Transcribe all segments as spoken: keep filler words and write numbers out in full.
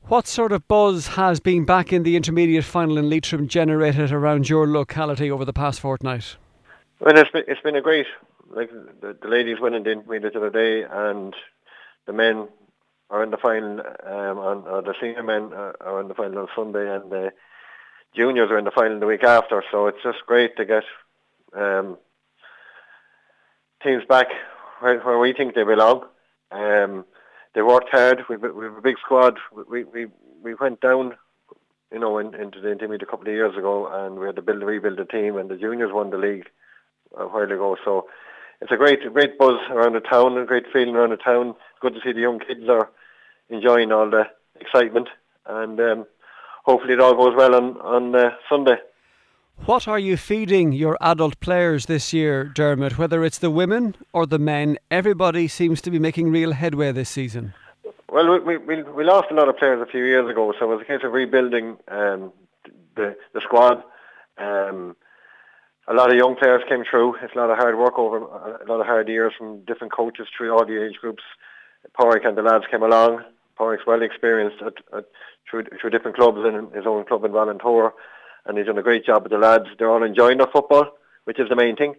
What sort of buzz has being back in the intermediate final in Leitrim generated around your locality over the past fortnight? Well, it's been, it's been a great, like the, the ladies winning the intermediate the other day, and the men are in the final, um, on, or the senior men are, are in the final on Sunday, and the juniors are in the final the week after. So it's just great to get um, teams back where, where we think they belong. Um, they worked hard. We've, we've a big squad. We we we went down, you know, in, into the intermediate a couple of years ago, and we had to build rebuild the team, and the juniors won the league a while ago. So it's a great great buzz around the town, a great feeling around the town. It's good to see the young kids are enjoying all the excitement, and um, hopefully it all goes well on on uh, Sunday. What are you feeding your adult players this year, Dermot? Whether it's the women or the men, everybody seems to be making real headway this season. Well, we we we lost a lot of players a few years ago, so it was a case of rebuilding um, the the squad. Um, a lot of young players came through. It's a lot of hard work over a lot of hard years from different coaches through all the age groups. Porrick and the lads came along. Porrick's well experienced at, at, through through different clubs and his own club in Valentour. And he's done a great job with the lads. They're all enjoying their football, which is the main thing.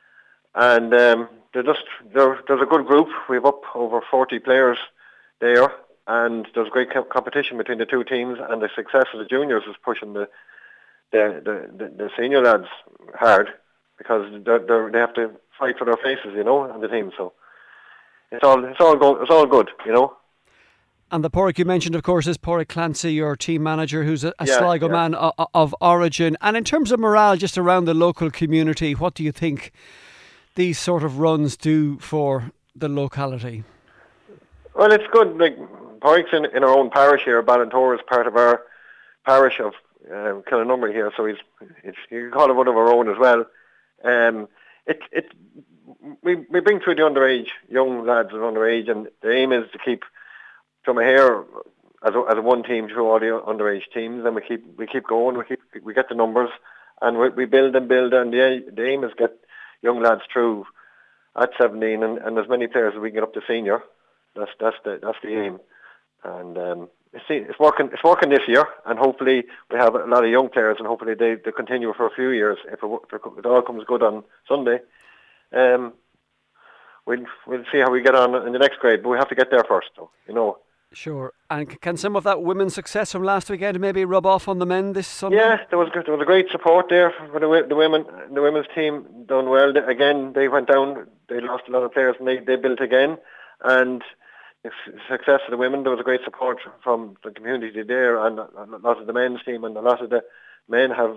And um, they're just they're, there's a good group. We've up over forty players there, and there's great co- competition between the two teams. And the success of the juniors is pushing the the the, the, the senior lads hard, because they're, they're, they have to fight for their places, you know, on the team. So it's all it's all go, it's all good, you know. And the Porrick you mentioned, of course, is Porrick Clancy, your team manager, who's a, a yeah, Sligo yeah. man of, of origin. And in terms of morale just around the local community, what do you think these sort of runs do for the locality? Well, it's good. Like Porrick's in, in our own parish here. Ballintor is part of our parish of um, Killanumber here, so he's it's you can call it one of our own as well. Um, it it we we bring through the underage young lads and underage, and the aim is to keep from here as a, as a one team through all the underage teams, and we keep we keep going. We keep we get the numbers, and we, we build and build. And the, the aim is to get young lads through at seventeen, and, and as many players as we can get up to senior. That's that's the that's the aim, and um, it's it's working it's working this year, and hopefully we have a lot of young players, and hopefully they, they continue for a few years. If it, if it all comes good on Sunday, um, we'll we'll see how we get on in the next grade, but we have to get there first, though, you know. Sure. And can some of that women's success from last weekend maybe rub off on the men this Sunday? Yeah, there was there was a great support there for the the women. The women's team done well. They, again, they went down. They lost a lot of players, and they, they built again. And the success of the women, there was a great support from the community there, and a lot of the men's team, and a lot of the men have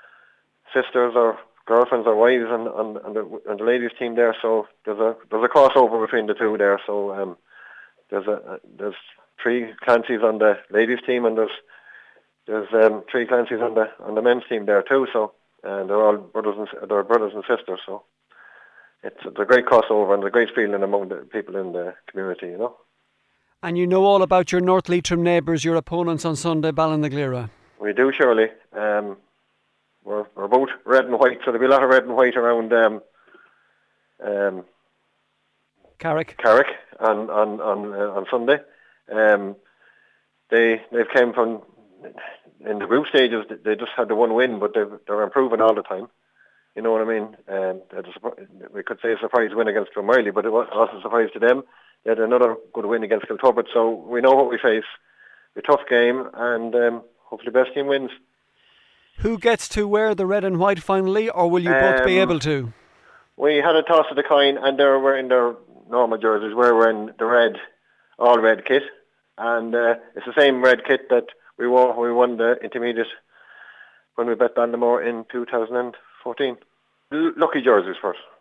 sisters or girlfriends or wives on on, on, the, on the ladies' team there. So there's a there's a crossover between the two there. So um, there's a there's three Clancy's on the ladies' team, and there's there's um, three Clancy's on the on the men's team there too. So and they're all brothers and they're brothers and sisters. So it's, it's a great crossover and a great feeling among the people in the community, you know. And you know all about your North Leitrim neighbours, your opponents on Sunday, Ballinagleera. We do, surely. Um, we're we're both red and white, so there'll be a lot of red and white around um, um, Carrick. Carrick on on on, uh, on Sunday. Um, they they've came from in the group stages. They just had the one win, but they've, they're improving all the time. You know what I mean? Um, we could say a surprise win against Drumiley, but it wasn't a surprise to them. They had another good win against Kilturbet, so we know what we face. A tough game, and um, hopefully the best team wins. Who gets to wear the red and white finally, or will you um, both be able to? We had a toss of the coin, and they're wearing their normal jerseys. We're wearing the red, all red kit, and uh, it's the same red kit that we wore when we won the intermediate when we bet Ballinamore in two thousand fourteen. L- lucky jerseys first.